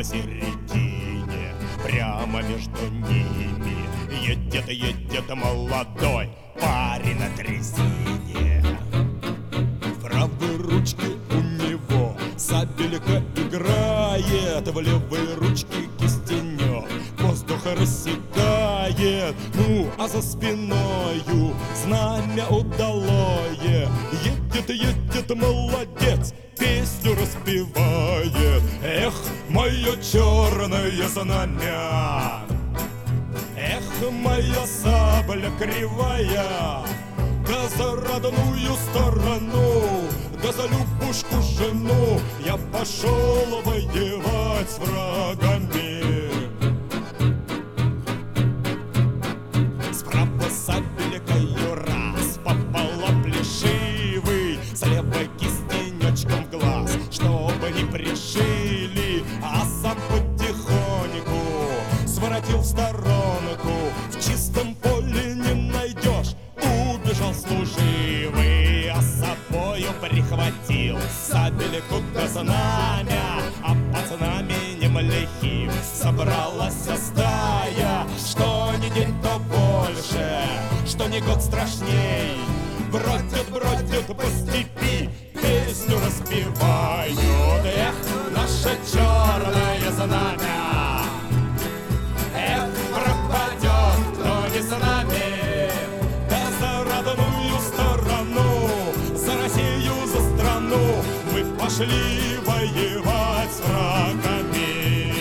посередине, прямо между ними едет молодой парень на дрезине. В правой ручке у него сабелька играет, в левой ручке кистенек воздух рассекает. Ну, а за спиною знамя удалое. Едет молодец, песню распевает. Эх, мое черное знамя, эх, моя сабля кривая, да за родную сторону, да за любушку жену я пошел воевать с врагами. Справа сабелькою раз попала плешивый, слева кистенечком в глаз, чтобы не пришили, а сам потихоньку своротил в сторонку. В чистом поле не найдешь, убежал служивый, а с собою прихватил сабельку да знамя, а под знаменем лихим собралась стая. Что ни день, то больше, что ни год страшней, бродят по степи, песню распевают. Эх, наше черное знамя, эх, пропадет, кто не с нами, да за родную сторону, за Россию, за страну мы пошли воевать с врагами.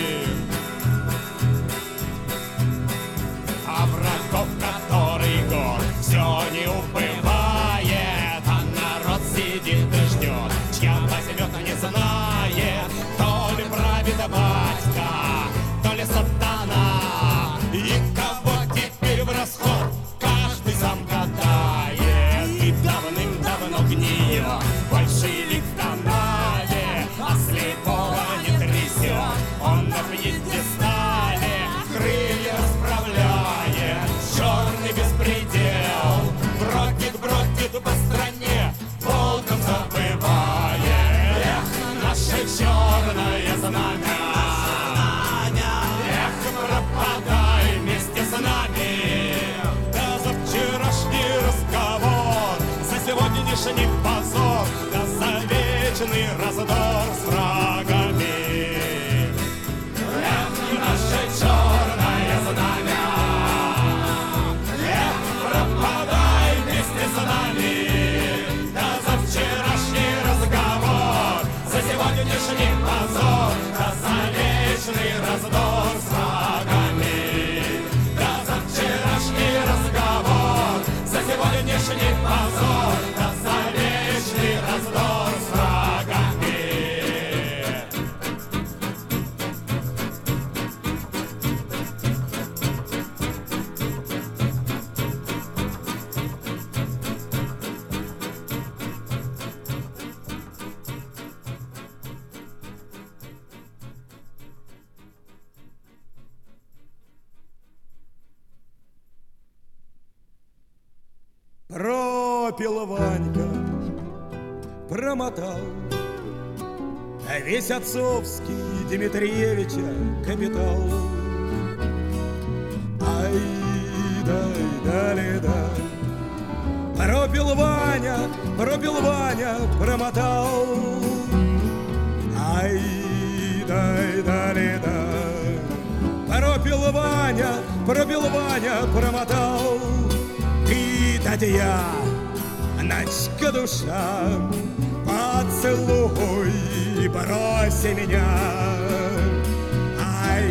А врагов который год все не убывает, а народ сидит и ждет, чья возьмет, не знает, то ли правит батька, то ли сатана, и кого теперь в расход каждый сам гадает. И давным-давно гниет большевик в канаве, а слепого не трясет он на пьедестале, крылья расправляет, черный беспредел бродит по стране, волком забывает. Эх, наше черное знамя, эх, пропадай вместе с нами, да за вчерашний разговор, за сегодняшний позор, да за вечный раздор с врагами. Эх, наше черное знамя, эх, пропадай вместе с нами, да за вчерашний разговор, за сегодняшний позор, да за вечный раздор с врагами. Да за вчерашний разговор, за сегодняшний позор, да за вечный раздор с врагами. Пропил Ванька, промотал весь отцовский Дмитриевича капитал. Ай, да. Пропил Ваня, промотал. Ай, да. Пропил Ваня, промотал. Ты, Татья, ночка душа, поцелуй и брось меня. Ай,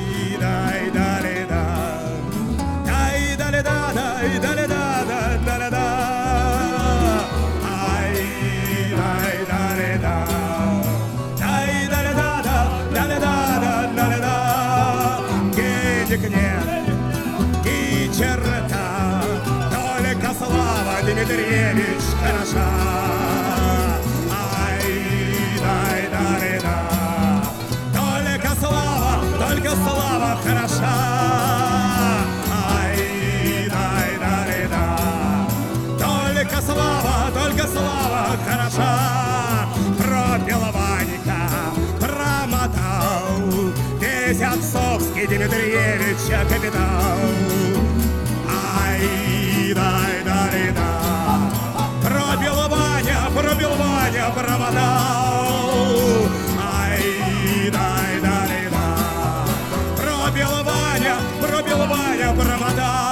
да. Ай, да. Ай, да. Ай, да. Денег нет и черта, только слава Дмитриевич хороша. Ай, да. Только слава хороша. Ай, да. Только слава хороша. Пропил Ванька, промотал Здесь отцовский Дмитриевич капитал. Ай, дай, дай, да. Пробил Ваня провода. Ай, дай, дай, да. Пробил Ваня провода.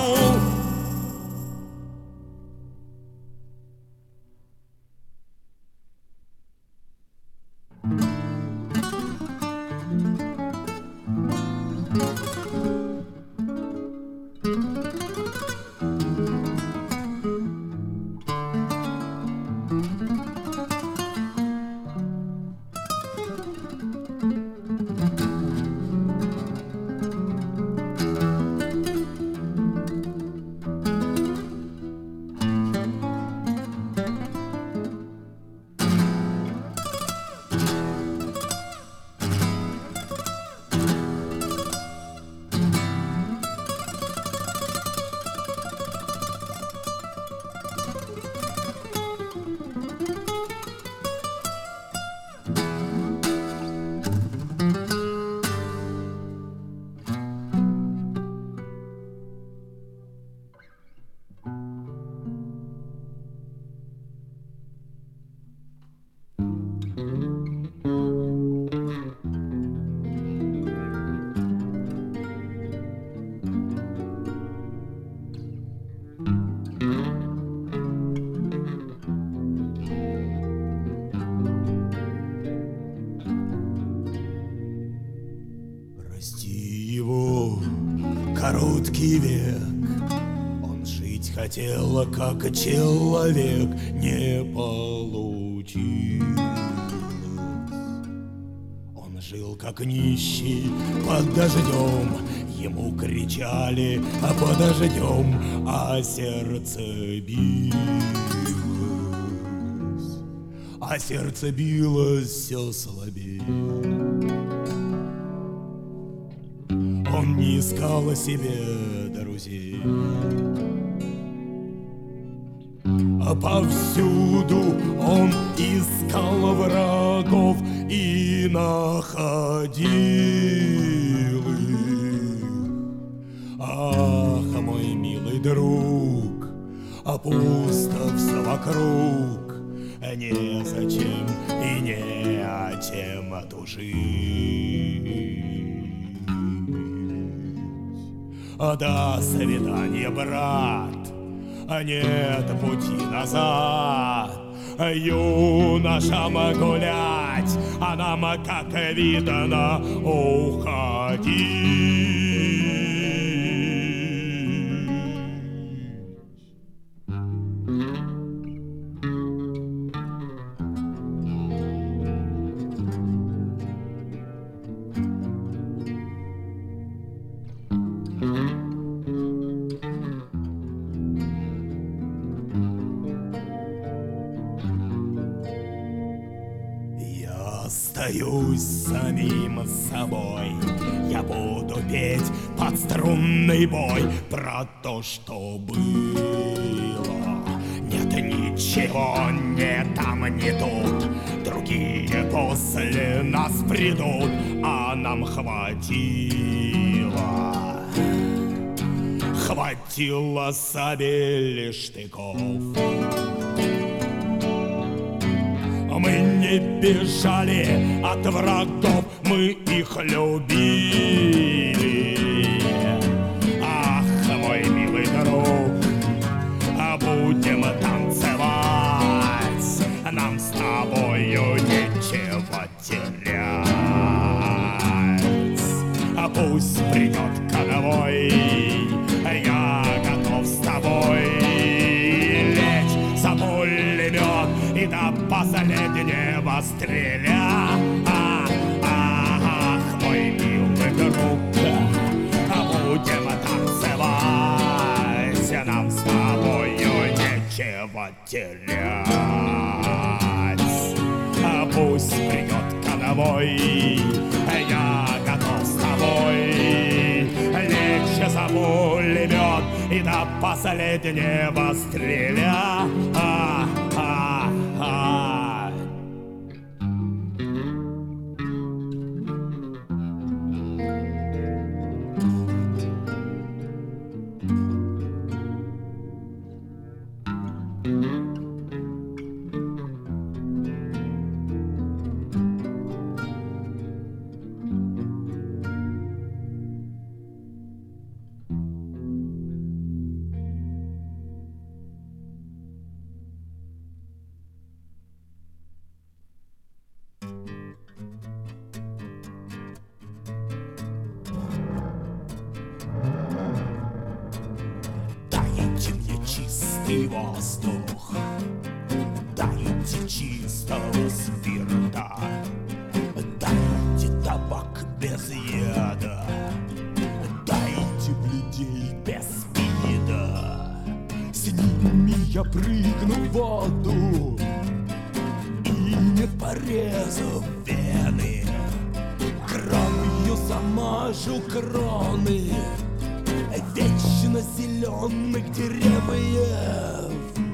Короткий век, он жить хотел, как человек, не получилось. Он жил, как нищий, под дождем, ему кричали под дождем, а сердце билось все слабее. Он не искал себе друзей, а повсюду он искал врагов и находил их. Ах, мой милый друг, а пусто все вокруг, незачем и не о чем тужить. До свидания, брат, нет пути назад. Юношам гулять, а нам, как видно, уходить. Остаюсь самим собой, я буду петь под струнный бой про то, что было. Нет ничего, ни там, ни тут, другие после нас придут, а нам хватило сабель штыков. Мы не бежали от врагов, мы их любили. Ах, мой милый друг, будем танцевать, нам с тобою нечего терять. Пусть придет конвой, я готов с тобой лечь за пулемет и до последнего стреля. Ах, мой милый друг, будем танцевать, нам с тобою нечего терять. Пусть придет конвой, я готов с тобой лечь за пулемет и до последнего стреля. чистый воздух, дайте чистого спирта, дайте табак без яда, дайте блюдей без спида. С ними я прыгну в воду и, не порезав вены, кровью замажу кроны вечно зеленых деревьев.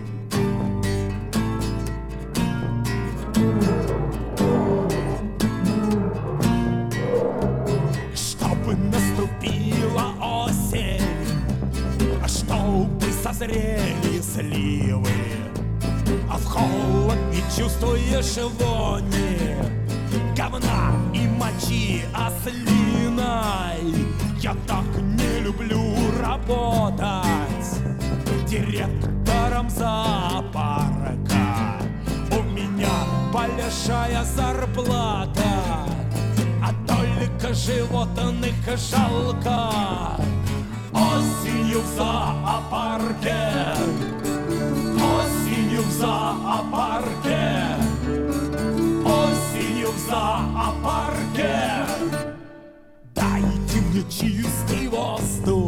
Чтобы наступила осень, чтобы созрели сливы, а в холод не чувствуешь вони говна и мочи ослиной. Я так не люблю работать директором зоопарка. У меня большая зарплата, а только животных жалко. Осенью в зоопарке, осенью в зоопарке, осенью в зоопарке. Дайте мне чистый воздух,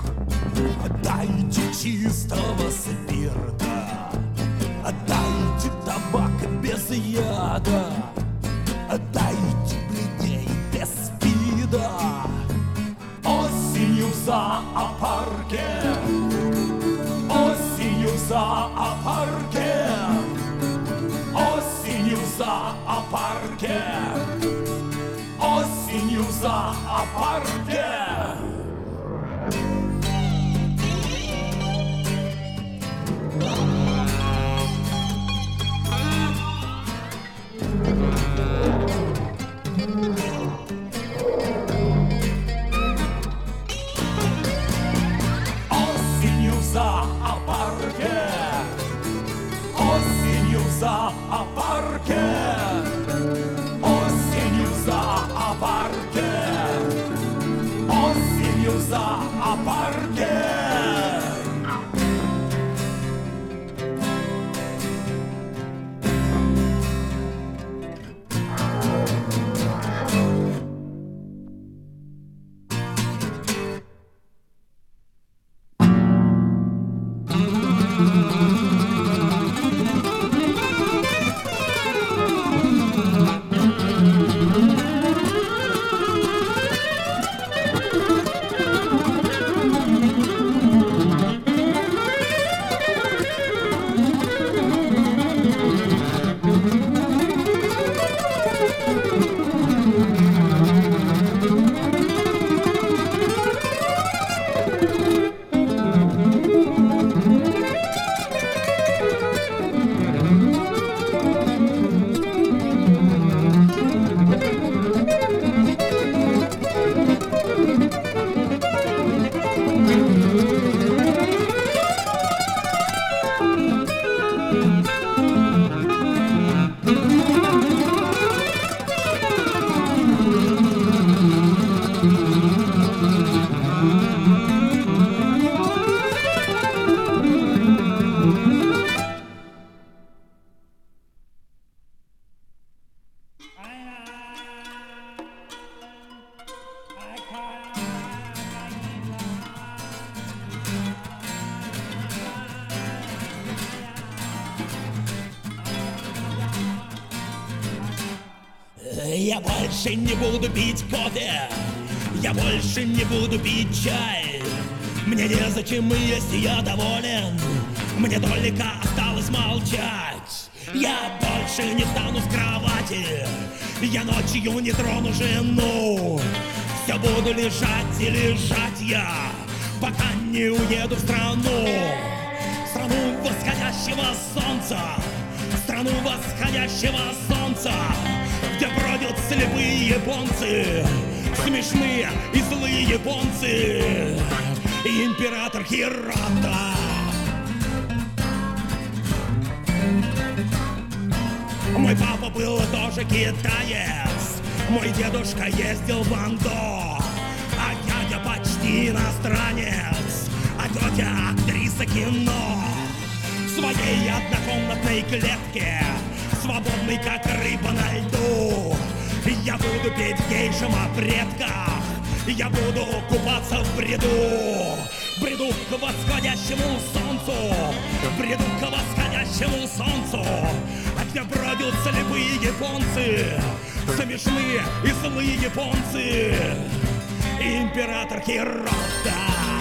дайте чистого спирта, дайте табак без яда, дайте блюдей без спида. Осенью в зоопарке, осенью в зоопарке, осенью в зоопарке, осенью в зоопарке. Осенью в зоопарке, осенью в зоопарке, осенью в зоопарке, осенью в зоопарке. Я больше не буду пить кофе, я больше не буду пить чай. Мне незачем есть, я доволен, мне только осталось молчать. Я больше не встану с кровати, я ночью не трону жену. Все буду лежать и лежать я, пока не уеду в страну. Страну восходящего солнца, страну восходящего солнца, где бродят слепые японцы, смешные и злые японцы, и император Хирота. Мой папа был тоже китаец, мой дедушка ездил в Андо, а дядя почти иностранец, а тетя актриса кино. в своей однокомнатной клетке, свободный, как рыба на льду. Я буду петь гейшам о предках, я буду купаться в бреду. Бреду к восходящему солнцу, бреду к восходящему солнцу, где бродят слепые японцы, смешные и злые японцы. Император Хирота.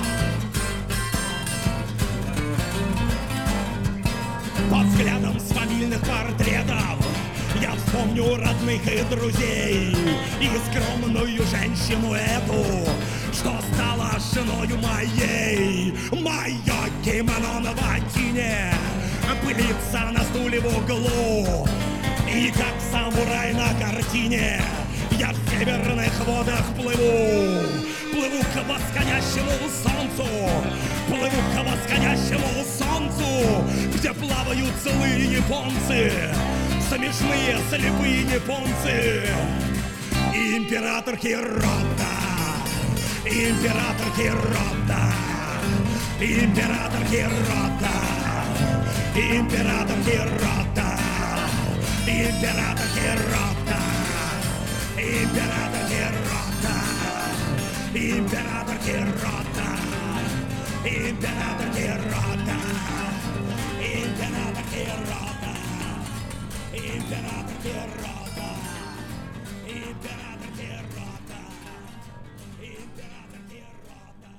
Под взглядом с фамильных портретов я вспомню родных и друзей и скромную женщину эту, что стала женою моей. Мое кимоно на ватине пылится на стуле в углу, и как самурай на картине я в северных водах плыву. Плыву к восходящему солнцу, плыву к восходящему солнцу, где плавают злые японцы, смешные слепые японцы. Император Хирота, император Хирота, император Хирота, император Хирота, император Хирота, император Хирота, император Хирота, император Хирота, император Хирота, император Хирота, император Хирота, император Хирота.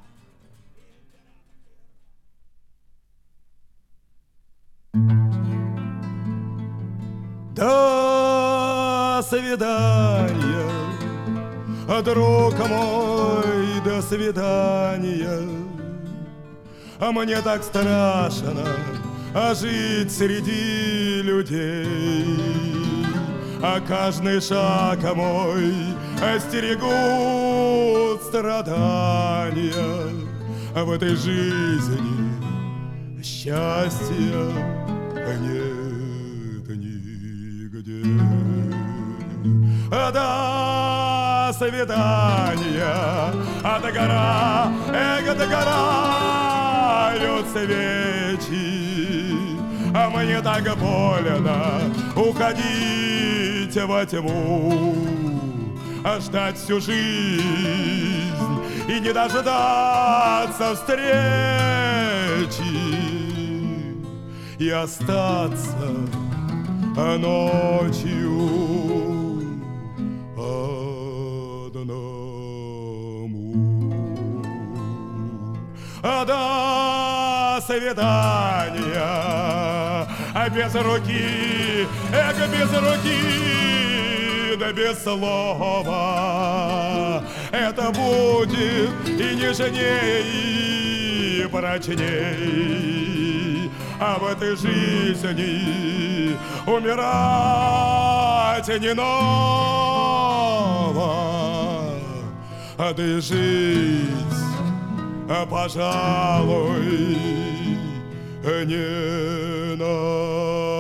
До свидания, друг мой, до свидания. А мне так страшно жить среди людей, а каждый шаг мой остерегут страдания. В этой жизни счастья нет нигде. До свидания, догора, догорают свечи, а мне так больно уходить во тьму, ждать всю жизнь и не дождаться встречи, и остаться ночью одному. До свидания, без руки, без руки, да без слова. Это будет и нежней, и прочней. А в этой жизни умирать не ново, да и жить, пожалуй, не надо.